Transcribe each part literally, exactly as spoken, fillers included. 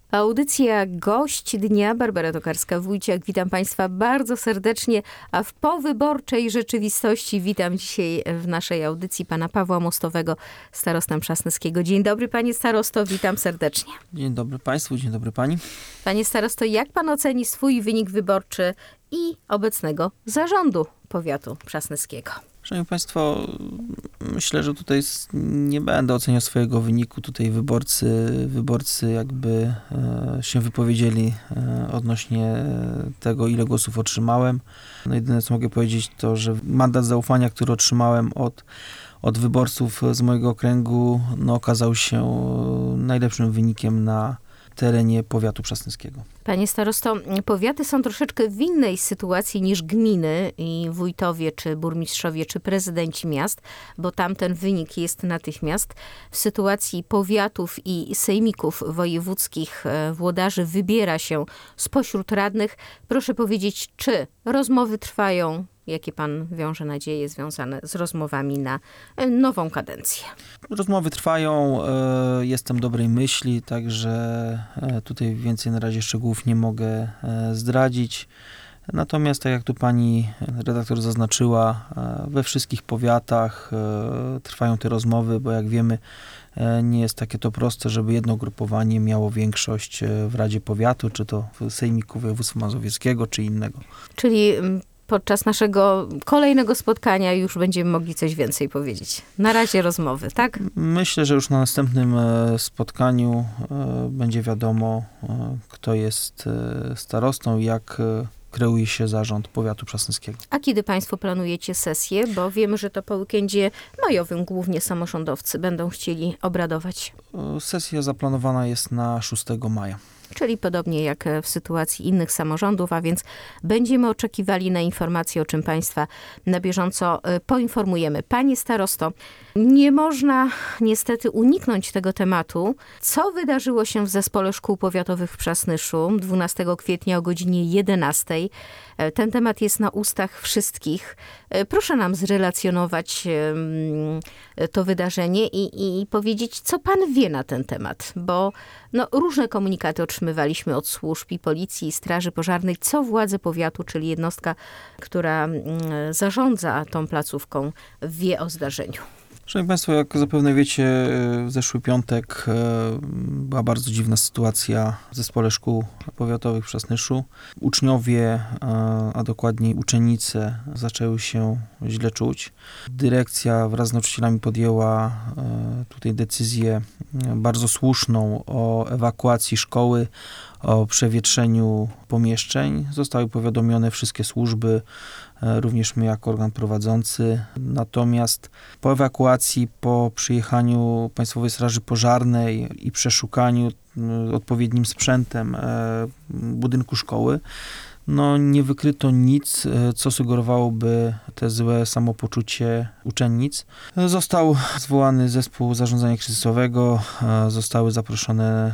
Audycja Gość Dnia, Barbara Tokarska-Wójciak. Witam Państwa bardzo serdecznie, a w powyborczej rzeczywistości witam dzisiaj w naszej audycji pana Pawła Mostowego, starostę Przasnyskiego. Dzień dobry, panie starosto, witam serdecznie. Dzień dobry Państwu, dzień dobry Pani. Panie starosto, jak pan oceni swój wynik wyborczy i obecnego zarządu powiatu przasnyskiego? Szanowni Państwo, myślę, że tutaj nie będę oceniał swojego wyniku. Tutaj wyborcy, wyborcy jakby się wypowiedzieli odnośnie tego, ile głosów otrzymałem. No jedyne, co mogę powiedzieć, to, że mandat zaufania, który otrzymałem od, od wyborców z mojego okręgu, no, okazał się najlepszym wynikiem na terenie powiatu przasnyskiego. Panie starosto, powiaty są troszeczkę w innej sytuacji niż gminy i wójtowie, czy burmistrzowie, czy prezydenci miast, bo tam ten wynik jest natychmiast. W sytuacji powiatów i sejmików wojewódzkich włodarzy wybiera się spośród radnych. Proszę powiedzieć, czy rozmowy trwają? Jakie pan wiąże nadzieje związane z rozmowami na nową kadencję? Rozmowy trwają, jestem dobrej myśli, także tutaj więcej na razie szczegółów nie mogę zdradzić. Natomiast, tak jak tu pani redaktor zaznaczyła, we wszystkich powiatach trwają te rozmowy, bo jak wiemy, nie jest takie to proste, żeby jedno ugrupowanie miało większość w Radzie Powiatu, czy to w Sejmiku Województwa Mazowieckiego, czy innego. Czyli podczas naszego kolejnego spotkania już będziemy mogli coś więcej powiedzieć. Na razie rozmowy, tak? Myślę, że już na następnym spotkaniu będzie wiadomo, kto jest starostą i jak kreuje się zarząd powiatu przasnyskiego. A kiedy państwo planujecie sesję? Bo wiemy, że to po weekendzie majowym głównie samorządowcy będą chcieli obradować. Sesja zaplanowana jest na szóstego maja. Czyli podobnie jak w sytuacji innych samorządów, a więc będziemy oczekiwali na informacje, o czym Państwa na bieżąco poinformujemy. Panie starosto, nie można niestety uniknąć tego tematu. Co wydarzyło się w Zespole Szkół Powiatowych w Przasnyszu dwunastego kwietnia o godzinie jedenastej? Ten temat jest na ustach wszystkich. Proszę nam zrelacjonować to wydarzenie i, i powiedzieć, co pan wie na ten temat, bo no, różne komunikaty otrzymywaliśmy od służb i policji, i straży pożarnej, co władze powiatu, czyli jednostka, która zarządza tą placówką, wie o zdarzeniu. Szanowni Państwo, jak zapewne wiecie, w zeszły piątek była bardzo dziwna sytuacja w Zespole Szkół Powiatowych w Przasnyszu. Uczniowie, a dokładniej uczennice, zaczęły się źle czuć. Dyrekcja wraz z nauczycielami podjęła tutaj decyzję bardzo słuszną o ewakuacji szkoły, o przewietrzeniu pomieszczeń. Zostały powiadomione wszystkie służby, również my jako organ prowadzący. Natomiast po ewakuacji, po przyjechaniu Państwowej Straży Pożarnej i przeszukaniu odpowiednim sprzętem budynku szkoły, no nie wykryto nic, co sugerowałoby te złe samopoczucie uczennic. Został zwołany zespół zarządzania kryzysowego, zostały zaproszone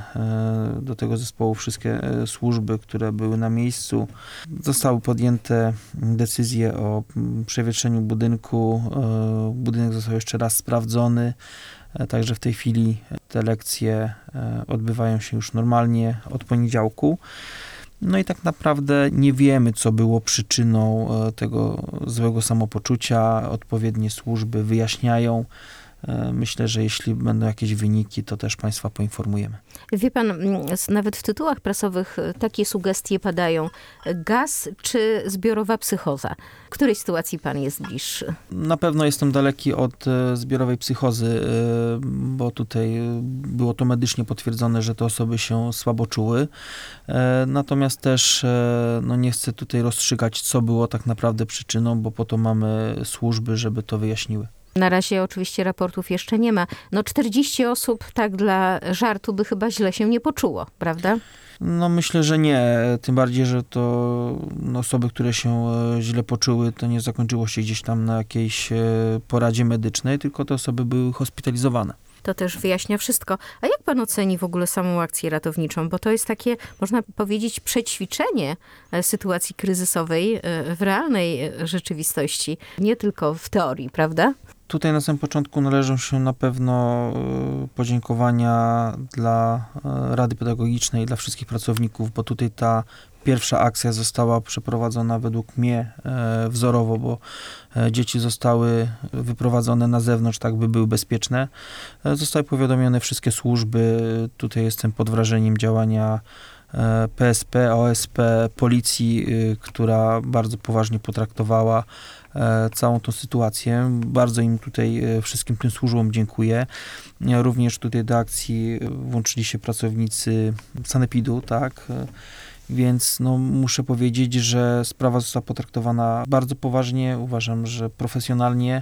do tego zespołu wszystkie służby, które były na miejscu. Zostały podjęte decyzje o przewietrzeniu budynku. Budynek został jeszcze raz sprawdzony. Także w tej chwili te lekcje odbywają się już normalnie od poniedziałku. No i tak naprawdę nie wiemy, co było przyczyną tego złego samopoczucia. Odpowiednie służby wyjaśniają. Myślę, że jeśli będą jakieś wyniki, to też Państwa poinformujemy. Wie pan, nawet w tytułach prasowych takie sugestie padają. Gaz czy zbiorowa psychoza? Której sytuacji pan jest bliższy? Na pewno jestem daleki od zbiorowej psychozy, bo tutaj było to medycznie potwierdzone, że te osoby się słabo czuły. Natomiast też no nie chcę tutaj rozstrzygać, co było tak naprawdę przyczyną, bo po to mamy służby, żeby to wyjaśniły. Na razie oczywiście raportów jeszcze nie ma. No czterdzieści osób tak dla żartu by chyba źle się nie poczuło, prawda? No myślę, że nie. Tym bardziej, że to no, osoby, które się źle poczuły, to nie zakończyło się gdzieś tam na jakiejś poradzie medycznej, tylko te osoby były hospitalizowane. To też wyjaśnia wszystko. A jak pan oceni w ogóle samą akcję ratowniczą? Bo to jest takie, można powiedzieć, przećwiczenie sytuacji kryzysowej w realnej rzeczywistości, nie tylko w teorii, prawda? Tutaj na samym początku należą się na pewno e, podziękowania dla e, Rady Pedagogicznej, dla wszystkich pracowników, bo tutaj ta pierwsza akcja została przeprowadzona według mnie e, wzorowo, bo e, dzieci zostały wyprowadzone na zewnątrz, tak by były bezpieczne. E, zostały powiadomione wszystkie służby. Tutaj jestem pod wrażeniem działania e, P S P, O S P, policji, e, która bardzo poważnie potraktowała e, całą tą sytuację. Bardzo im tutaj e, wszystkim tym służbom dziękuję. E, również tutaj do akcji włączyli się pracownicy sanepidu, tak. E, Więc no, muszę powiedzieć, że sprawa została potraktowana bardzo poważnie, uważam, że profesjonalnie.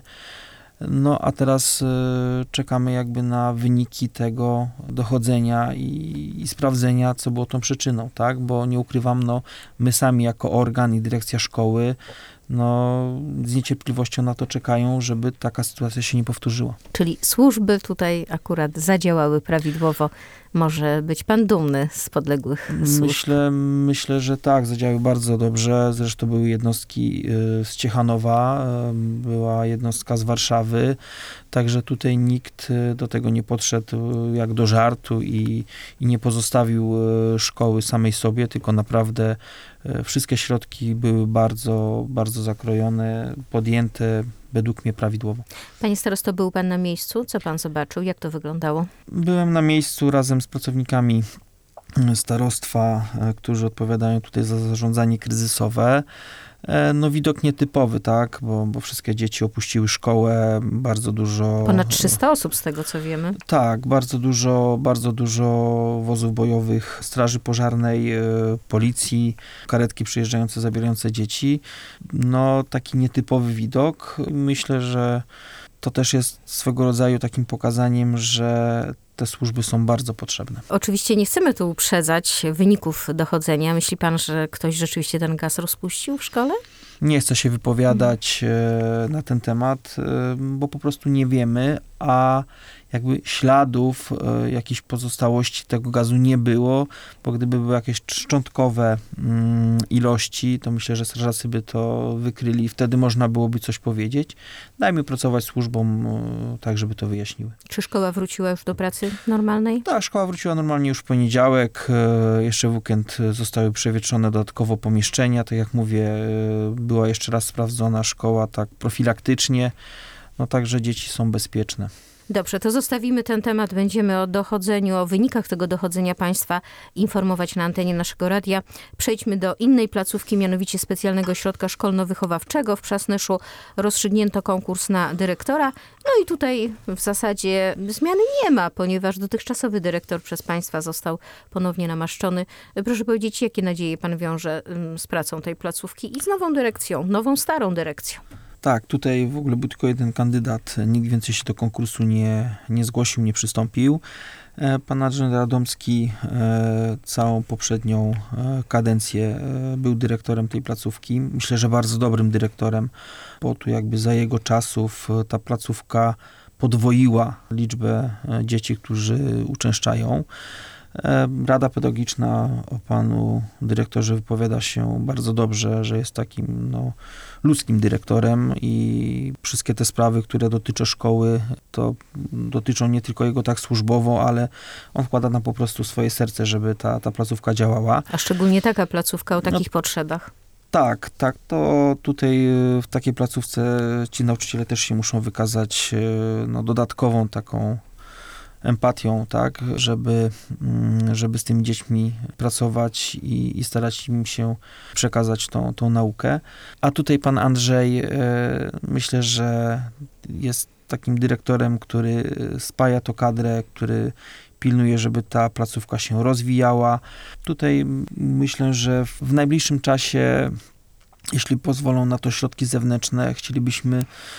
No a teraz y, czekamy jakby na wyniki tego dochodzenia i, i sprawdzenia, co było tą przyczyną, tak? Bo nie ukrywam, no, my sami jako organ i dyrekcja szkoły no, z niecierpliwością na to czekają, żeby taka sytuacja się nie powtórzyła. Czyli służby tutaj akurat zadziałały prawidłowo. Może być pan dumny z podległych służb. Myślę, myślę, że tak, zadziałały bardzo dobrze. Zresztą były jednostki y, z Ciechanowa, y, była jednostka z Warszawy, także tutaj nikt y, do tego nie podszedł y, jak do żartu i, i nie pozostawił y, szkoły samej sobie, tylko naprawdę y, wszystkie środki były bardzo, bardzo zakrojone, podjęte według mnie prawidłowo. Panie starosto, był pan na miejscu? Co pan zobaczył? Jak to wyglądało? Byłem na miejscu razem z pracownikami starostwa, którzy odpowiadają tutaj za zarządzanie kryzysowe. No widok nietypowy, tak, bo, bo wszystkie dzieci opuściły szkołę, bardzo dużo... Ponad trzysta osób z tego, co wiemy. Tak, bardzo dużo, bardzo dużo wozów bojowych, straży pożarnej, policji, karetki przyjeżdżające, zabierające dzieci. No taki nietypowy widok. Myślę, że to też jest swego rodzaju takim pokazaniem, że te służby są bardzo potrzebne. Oczywiście nie chcemy tu uprzedzać wyników dochodzenia. Myśli pan, że ktoś rzeczywiście ten gaz rozpuścił w szkole? Nie chcę się wypowiadać hmm. na ten temat, bo po prostu nie wiemy, a jakby śladów, jakichś pozostałości tego gazu nie było, bo gdyby były jakieś szczątkowe mm, ilości, to myślę, że strażacy by to wykryli i wtedy można byłoby coś powiedzieć. Dajmy pracować służbom tak, żeby to wyjaśniły. Czy szkoła wróciła już do pracy normalnej? Tak, szkoła wróciła normalnie już w poniedziałek. Jeszcze w weekend zostały przewietrzone dodatkowo pomieszczenia. Tak jak mówię, była jeszcze raz sprawdzona szkoła tak profilaktycznie. No także dzieci są bezpieczne. Dobrze, to zostawimy ten temat. Będziemy o dochodzeniu, o wynikach tego dochodzenia państwa informować na antenie naszego radia. Przejdźmy do innej placówki, mianowicie Specjalnego Ośrodka Szkolno-Wychowawczego w Przasnyszu. Rozstrzygnięto konkurs na dyrektora. No i tutaj w zasadzie zmiany nie ma, ponieważ dotychczasowy dyrektor przez państwa został ponownie namaszczony. Proszę powiedzieć, jakie nadzieje pan wiąże z pracą tej placówki i z nową dyrekcją, nową, starą dyrekcją? Tak, tutaj w ogóle był tylko jeden kandydat, nikt więcej się do konkursu nie, nie zgłosił, nie przystąpił. Pan Andrzej Radomski całą poprzednią kadencję był dyrektorem tej placówki. Myślę, że bardzo dobrym dyrektorem, bo tu jakby za jego czasów ta placówka podwoiła liczbę dzieci, którzy uczęszczają. Rada Pedagogiczna o panu dyrektorze wypowiada się bardzo dobrze, że jest takim no, ludzkim dyrektorem i wszystkie te sprawy, które dotyczą szkoły, to dotyczą nie tylko jego tak służbowo, ale on wkłada na po prostu swoje serce, żeby ta, ta placówka działała. A szczególnie taka placówka o takich no, potrzebach. Tak, tak, to tutaj w takiej placówce ci nauczyciele też się muszą wykazać no, dodatkową taką empatią, tak, żeby, żeby z tymi dziećmi pracować i, i starać im się przekazać tą, tą naukę. A tutaj pan Andrzej, myślę, że jest takim dyrektorem, który spaja to kadrę, który pilnuje, żeby ta placówka się rozwijała. Tutaj myślę, że w najbliższym czasie, jeśli pozwolą na to środki zewnętrzne, chcielibyśmy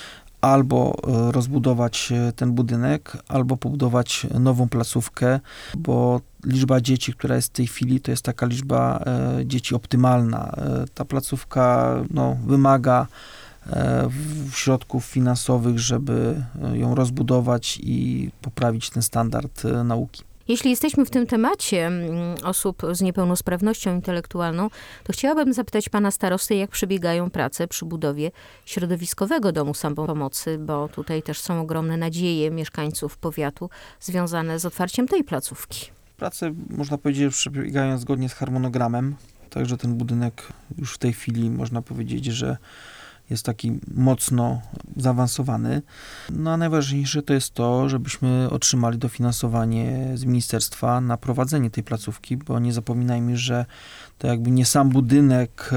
albo rozbudować ten budynek, albo pobudować nową placówkę, bo liczba dzieci, która jest w tej chwili, to jest taka liczba e, dzieci optymalna. E, ta placówka no, wymaga e, w, środków finansowych, żeby ją rozbudować i poprawić ten standard e, nauki. Jeśli jesteśmy w tym temacie mm, osób z niepełnosprawnością intelektualną, to chciałabym zapytać pana starosty, jak przebiegają prace przy budowie środowiskowego domu samopomocy, bo tutaj też są ogromne nadzieje mieszkańców powiatu związane z otwarciem tej placówki. Prace, można powiedzieć, przebiegają zgodnie z harmonogramem, także ten budynek już w tej chwili można powiedzieć, że jest taki mocno zaawansowany. No a najważniejsze to jest to, żebyśmy otrzymali dofinansowanie z ministerstwa na prowadzenie tej placówki, bo nie zapominajmy, że to jakby nie sam budynek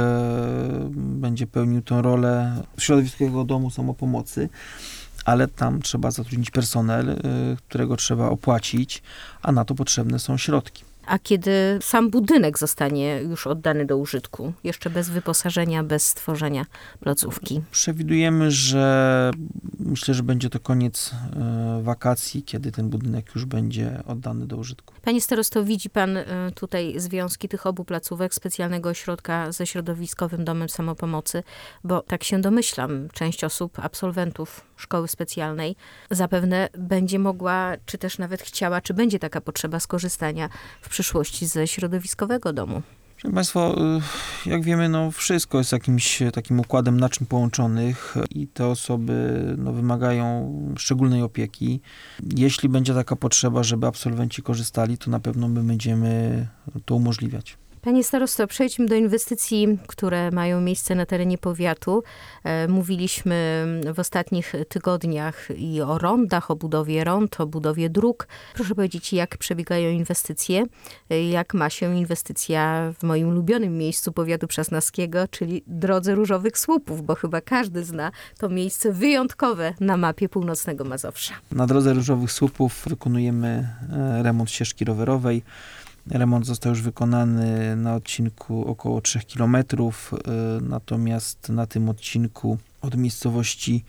e, będzie pełnił tę rolę środowiskowego domu samopomocy, ale tam trzeba zatrudnić personel, e, którego trzeba opłacić, a na to potrzebne są środki. A kiedy sam budynek zostanie już oddany do użytku, jeszcze bez wyposażenia, bez stworzenia placówki? Przewidujemy, że myślę, że będzie to koniec e, wakacji, kiedy ten budynek już będzie oddany do użytku. Panie starosto, widzi pan y, tutaj związki tych obu placówek, specjalnego ośrodka ze środowiskowym domem samopomocy, bo tak się domyślam, część osób, absolwentów szkoły specjalnej zapewne będzie mogła, czy też nawet chciała, czy będzie taka potrzeba skorzystania w przyszłości ze środowiskowego domu. Proszę Państwa, jak wiemy, no wszystko jest jakimś takim układem naczyń połączonych i te osoby no, wymagają szczególnej opieki. Jeśli będzie taka potrzeba, żeby absolwenci korzystali, to na pewno my będziemy to umożliwiać. Panie starosto, przejdźmy do inwestycji, które mają miejsce na terenie powiatu. E, mówiliśmy w ostatnich tygodniach i o rondach, o budowie rond, o budowie dróg. Proszę powiedzieć, jak przebiegają inwestycje, jak ma się inwestycja w moim ulubionym miejscu powiatu przasnawskiego, czyli Drodze Różowych Słupów, bo chyba każdy zna to miejsce wyjątkowe na mapie północnego Mazowsza. Na Drodze Różowych Słupów wykonujemy remont ścieżki rowerowej. Remont został już wykonany na odcinku około trzech kilometrów, natomiast na tym odcinku od miejscowości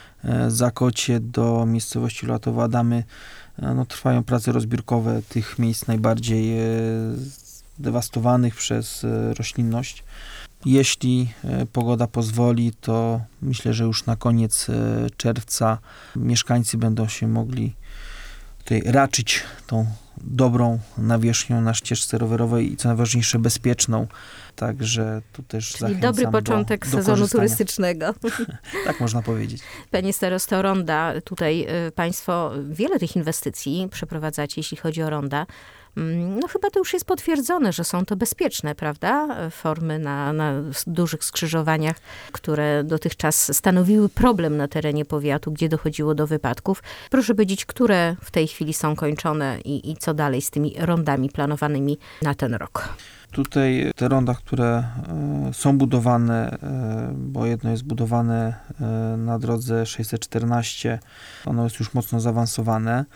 Zakocie do miejscowości Latowa Adamy no, trwają prace rozbiórkowe tych miejsc najbardziej zdewastowanych przez roślinność. Jeśli pogoda pozwoli, to myślę, że już na koniec czerwca mieszkańcy będą się mogli tutaj raczyć tą dobrą nawierzchnią na ścieżce rowerowej i co najważniejsze bezpieczną. Także tu też Czyli zachęcam dobry początek do, do sezonu korzystania. turystycznego. Tak można powiedzieć. Panie starosto, ronda, tutaj y, państwo wiele tych inwestycji przeprowadzacie, jeśli chodzi o ronda. No chyba to już jest potwierdzone, że są to bezpieczne, prawda? Formy na, na dużych skrzyżowaniach, które dotychczas stanowiły problem na terenie powiatu, gdzie dochodziło do wypadków. Proszę powiedzieć, które w tej chwili są kończone i, i co dalej z tymi rondami planowanymi na ten rok? Tutaj te ronda, które e, są budowane, e, bo jedno jest budowane e, na drodze sześćset czternaście, ono jest już mocno zaawansowane.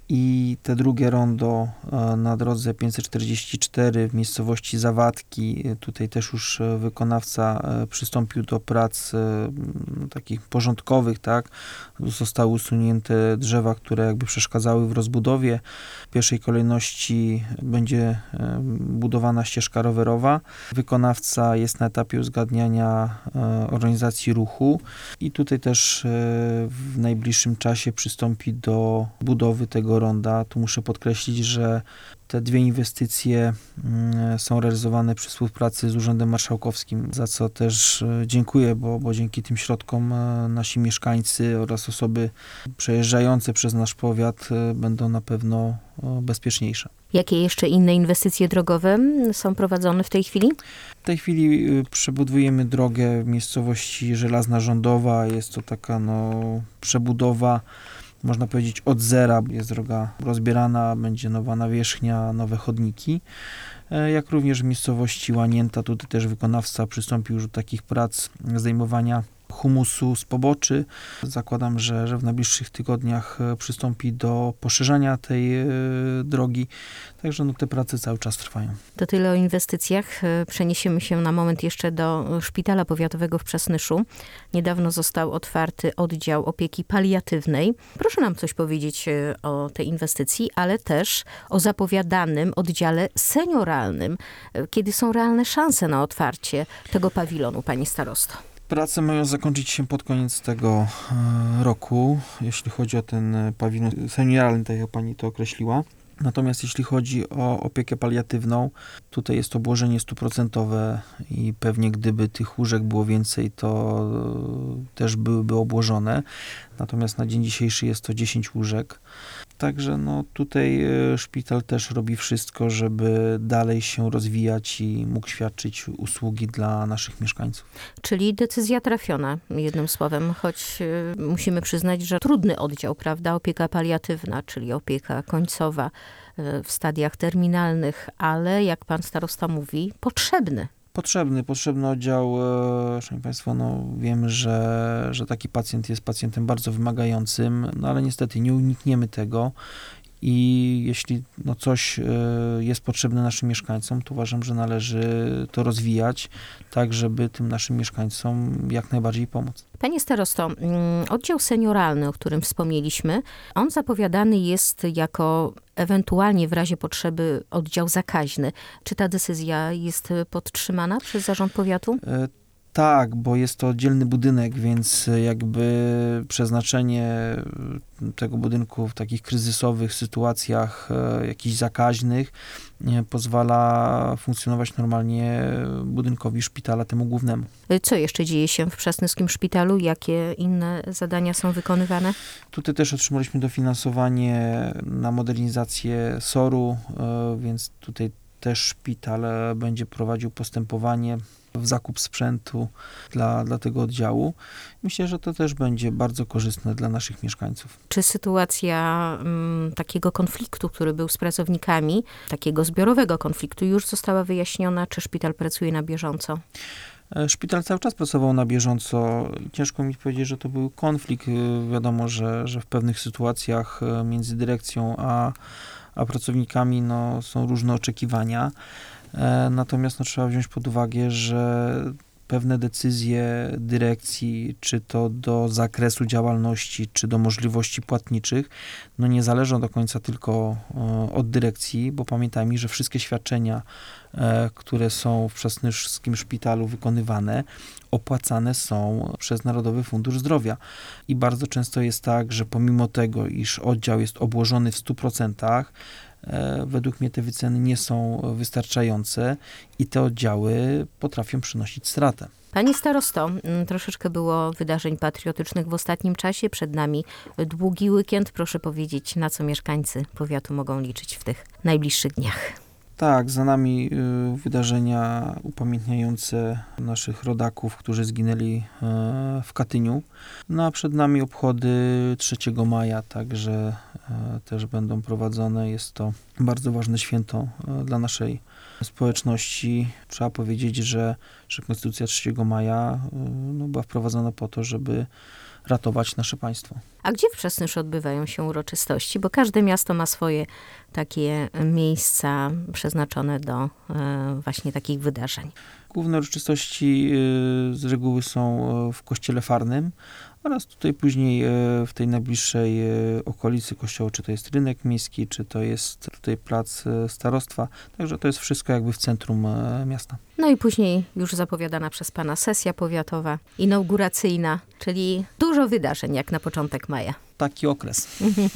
I te drugie rondo e, na drodze pięćset czterdzieści cztery w miejscowości Zawadki, tutaj też już wykonawca e, przystąpił do prac e, takich porządkowych, tak. Zostały usunięte drzewa, które jakby przeszkadzały w rozbudowie. W pierwszej kolejności będzie e, budowana ścieżka rowerowa. Wykonawca jest na etapie uzgadniania e, organizacji ruchu i tutaj też e, w najbliższym czasie przystąpi do budowy tego ronda. Tu muszę podkreślić, że te dwie inwestycje y, są realizowane przy współpracy z Urzędem Marszałkowskim, za co też y, dziękuję, bo, bo dzięki tym środkom y, nasi mieszkańcy oraz osoby przejeżdżające przez nasz powiat y, będą na pewno y, bezpieczniejsze. Jakie jeszcze inne inwestycje drogowe są prowadzone w tej chwili? W tej chwili y, przebudujemy drogę w miejscowości Żelazna Rządowa. Jest to taka no, przebudowa, można powiedzieć, od zera. Jest droga rozbierana, będzie nowa nawierzchnia, nowe chodniki. Jak również w miejscowości Łanięta, tutaj też wykonawca przystąpił już do takich prac zdejmowania humusu z poboczy. Zakładam, że, że w najbliższych tygodniach przystąpi do poszerzania tej y, drogi. Także no, te prace cały czas trwają. To tyle o inwestycjach. Przeniesiemy się na moment jeszcze do Szpitala Powiatowego w Przasnyszu. Niedawno został otwarty oddział opieki paliatywnej. Proszę nam coś powiedzieć o tej inwestycji, ale też o zapowiadanym oddziale senioralnym. Kiedy są realne szanse na otwarcie tego pawilonu, pani starosto? Prace mają zakończyć się pod koniec tego roku, jeśli chodzi o ten pawilon senioralny, tak jak pani to określiła. Natomiast jeśli chodzi o opiekę paliatywną, tutaj jest obłożenie stuprocentowe i pewnie gdyby tych łóżek było więcej, to też byłyby obłożone. Natomiast na dzień dzisiejszy jest to dziesięć łóżek. Także no tutaj szpital też robi wszystko, żeby dalej się rozwijać i mógł świadczyć usługi dla naszych mieszkańców. Czyli decyzja trafiona, jednym słowem, choć y, musimy przyznać, że trudny oddział, prawda? Opieka paliatywna, czyli opieka końcowa y, w stadiach terminalnych, ale jak pan starosta mówi, potrzebny. Potrzebny, potrzebny oddział, e, szanowni państwo, no wiemy, że, że taki pacjent jest pacjentem bardzo wymagającym, no ale niestety nie unikniemy tego i jeśli no coś e, jest potrzebne naszym mieszkańcom, to uważam, że należy to rozwijać, tak żeby tym naszym mieszkańcom jak najbardziej pomóc. Panie starosto, oddział senioralny, o którym wspomnieliśmy, on zapowiadany jest jako ewentualnie w razie potrzeby oddział zakaźny. Czy ta decyzja jest podtrzymana przez zarząd powiatu? E, Tak, bo jest to oddzielny budynek, więc jakby przeznaczenie tego budynku w takich kryzysowych sytuacjach, e, jakichś zakaźnych, nie, pozwala funkcjonować normalnie budynkowi szpitala temu głównemu. Co jeszcze dzieje się w Przasnyskim Szpitalu? Jakie inne zadania są wykonywane? Tutaj też otrzymaliśmy dofinansowanie na modernizację soru, e, więc tutaj też szpital będzie prowadził postępowanie w zakup sprzętu dla, dla tego oddziału. Myślę, że to też będzie bardzo korzystne dla naszych mieszkańców. Czy sytuacja m, takiego konfliktu, który był z pracownikami, takiego zbiorowego konfliktu już została wyjaśniona? Czy szpital pracuje na bieżąco? Szpital cały czas pracował na bieżąco. Ciężko mi powiedzieć, że to był konflikt. Wiadomo, że, że w pewnych sytuacjach między dyrekcją a, a pracownikami no, są różne oczekiwania. Natomiast no, trzeba wziąć pod uwagę, że pewne decyzje dyrekcji, czy to do zakresu działalności, czy do możliwości płatniczych, no nie zależą do końca tylko od dyrekcji, bo pamiętajmy, że wszystkie świadczenia, które są w Przasnyskim Szpitalu wykonywane, opłacane są przez Narodowy Fundusz Zdrowia. I bardzo często jest tak, że pomimo tego, iż oddział jest obłożony w stu procentach, według mnie te wyceny nie są wystarczające i te oddziały potrafią przynosić stratę. Panie starosto, troszeczkę było wydarzeń patriotycznych w ostatnim czasie. Przed nami długi weekend. Proszę powiedzieć, na co mieszkańcy powiatu mogą liczyć w tych najbliższych dniach. Tak, za nami y, wydarzenia upamiętniające naszych rodaków, którzy zginęli y, w Katyniu. No a przed nami obchody trzeciego maja, także y, też będą prowadzone. Jest to bardzo ważne święto y, dla naszej społeczności. Trzeba powiedzieć, że, że Konstytucja trzeciego maja y, no, była wprowadzona po to, żeby ratować nasze państwo. A gdzie w Przasnyszu odbywają się uroczystości? Bo każde miasto ma swoje takie miejsca przeznaczone do e, właśnie takich wydarzeń. Główne uroczystości y, z reguły są w kościele Farnym oraz tutaj później y, w tej najbliższej y, okolicy kościoła, czy to jest rynek miejski, czy to jest tutaj plac y, starostwa. Także to jest wszystko jakby w centrum y, miasta. No i później już zapowiadana przez pana sesja powiatowa, inauguracyjna, czyli dużo wydarzeń jak na początek maja. Taki okres.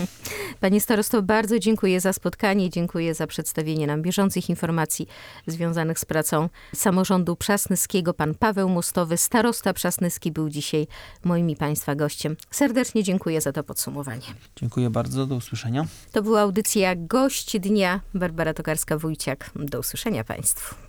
Panie starosto, bardzo dziękuję za spotkanie, dziękuję za przedstawienie nam bieżących informacji związanych z pracą samorządu przasnyskiego. Pan Paweł Mostowy, starosta przasnyski, był dzisiaj moim i państwa gościem. Serdecznie dziękuję za to podsumowanie. Dziękuję bardzo, do usłyszenia. To była audycja Gość Dnia. Barbara Tokarska-Wójciak. Do usłyszenia państwu.